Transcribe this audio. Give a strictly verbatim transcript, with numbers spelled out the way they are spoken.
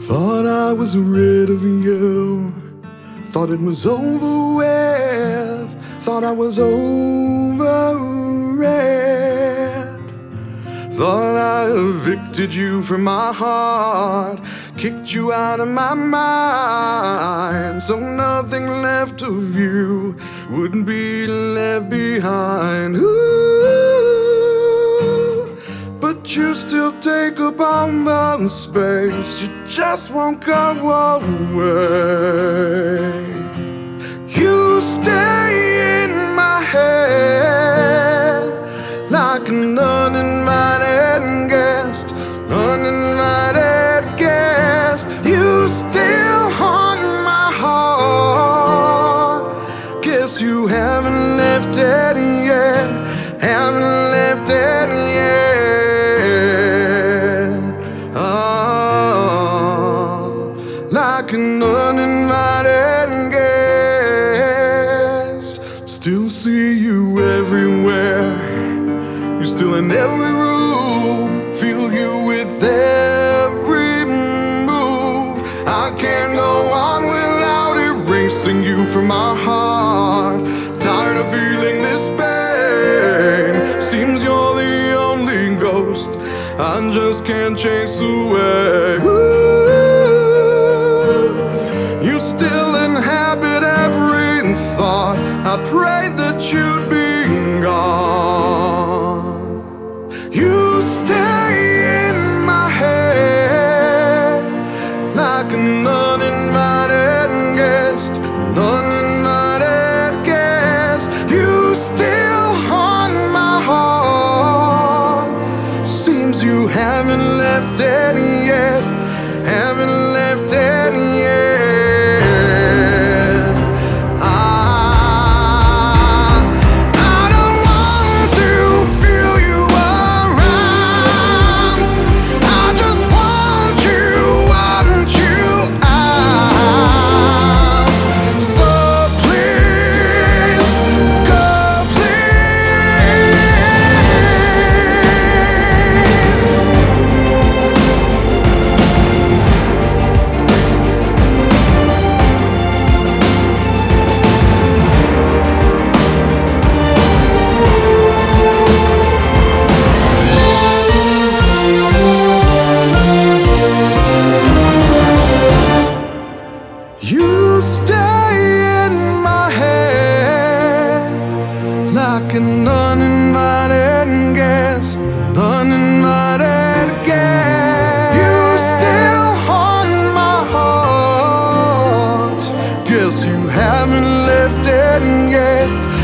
Thought I was rid of you, thought it was over with, thought I was over it. Thought I evicted you from my heart, kicked you out of my mind, so nothing left of you would be left behind. Ooh, but you still take up all the space, you just won't go away. You stay in my head like an uninvited guest, uninvited guest. You still haunt my heart. Guess you haven't left it yet, haven't left it yet. Oh, like an uninvited guest. Still see you everywhere, you're still in every room, feel you with every move. I can't go on without erasing you from my heart. Tired of feeling this pain, seems you're the only ghost I just can't chase away. Ooh, you still inhabit every thought, I prayed that you'd be gone. You stay in my head like an uninvited guest, an uninvited guest. You still haunt my heart. Seems you haven't left it yet, haven't left it yet. You stay in my head like an uninvited guest, an uninvited guest. You still haunt my heart. Guess you haven't left it yet.